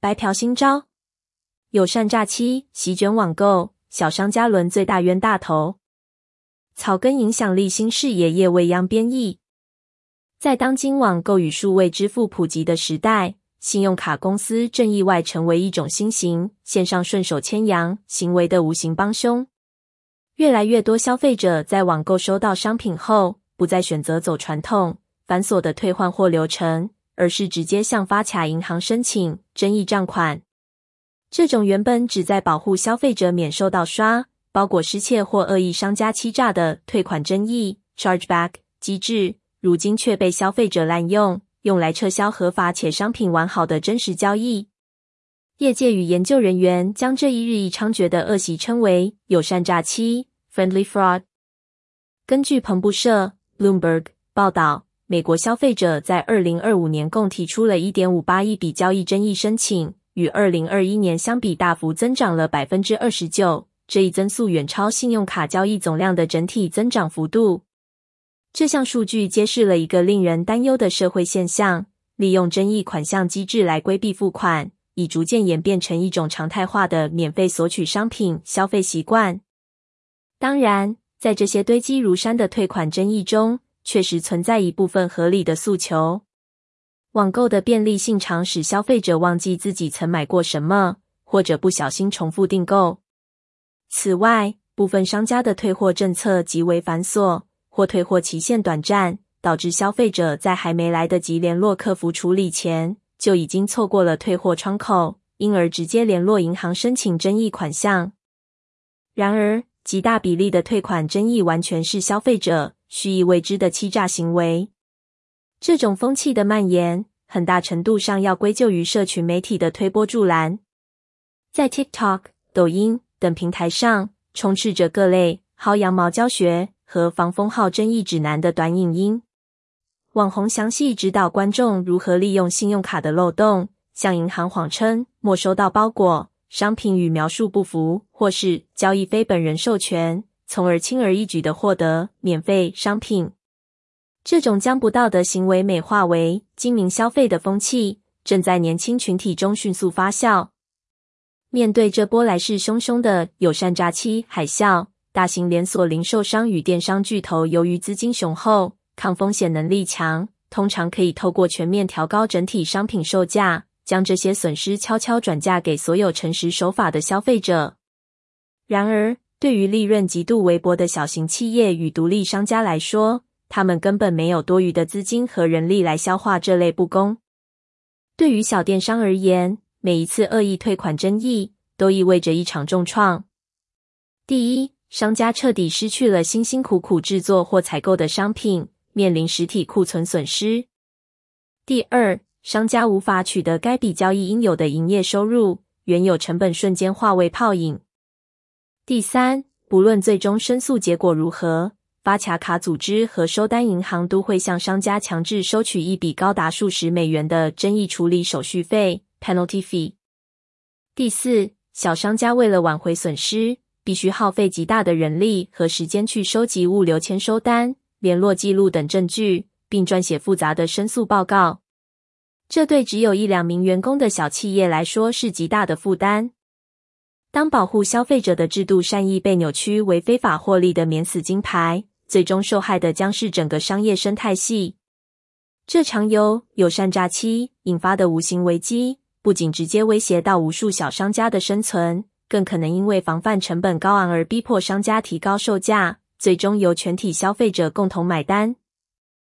白嫖新招，友善诈欺席卷网购，小商家轮最大冤大头。草根影响力新视野叶未央编译。在当今网购与数位支付普及的时代，信用卡公司正意外成为一种新型线上顺手牵羊行为的无形帮凶。越来越多消费者在网购收到商品后，不再选择走传统繁琐的退换货流程，而是直接向发卡银行申请争议账款。这种原本旨在保护消费者免受到刷、包裹失窃或恶意商家欺诈的退款争议 chargeback 机制，如今却被消费者滥用，用来撤销合法且商品完好的真实交易。业界与研究人员将这一日益猖獗的恶习称为友善诈欺 friendly fraud。 根据彭博社 Bloomberg 报道，美国消费者在2025年共提出了 1.58 亿笔交易争议申请，与2021年相比大幅增长了 29%， 这一增速远超信用卡交易总量的整体增长幅度。这项数据揭示了一个令人担忧的社会现象，利用争议款项机制来规避付款，已逐渐演变成一种常态化的免费索取商品消费习惯。当然，在这些堆积如山的退款争议中，确实存在一部分合理的诉求。网购的便利性常使消费者忘记自己曾买过什么，或者不小心重复订购。此外，部分商家的退货政策极为繁琐，或退货期限短暂，导致消费者在还没来得及联络客服处理前，就已经错过了退货窗口，因而直接联络银行申请争议款项。然而，极大比例的退款争议完全是消费者蓄意为之的欺诈行为。这种风气的蔓延，很大程度上要归咎于社群媒体的推波助澜。在 TikTok、抖音等平台上，充斥着各类薅羊毛教学和防封号争议指南的短影音。网红详细指导观众如何利用信用卡的漏洞，向银行谎称没收到包裹，商品与描述不符，或是交易非本人授权，从而轻而易举地获得免费商品。这种将不道德行为美化为精明消费的风气，正在年轻群体中迅速发酵。面对这波来势汹汹的友善诈欺海啸，大型连锁零售商与电商巨头由于资金雄厚、抗风险能力强，通常可以透过全面调高整体商品售价，将这些损失悄悄转嫁给所有诚实守法的消费者。然而，对于利润极度微薄的小型企业与独立商家来说，他们根本没有多余的资金和人力来消化这类不公。对于小电商而言，每一次恶意退款争议都意味着一场重创。第一，商家彻底失去了辛辛苦苦制作或采购的商品，面临实体库存损失。第二，商家无法取得该笔交易应有的营业收入，原有成本瞬间化为泡影。第三，不论最终申诉结果如何，发卡组织和收单银行都会向商家强制收取一笔高达数十美元的争议处理手续费 penalty fee。 第四，小商家为了挽回损失，必须耗费极大的人力和时间去收集物流签收单、联络记录等证据，并撰写复杂的申诉报告。这对只有1-2名员工的小企业来说是极大的负担。当保护消费者的制度善意被扭曲为非法获利的免死金牌，最终受害的将是整个商业生态系。这场由友善诈欺引发的无形危机，不仅直接威胁到无数小商家的生存，更可能因为防范成本高昂而逼迫商家提高售价，最终由全体消费者共同买单。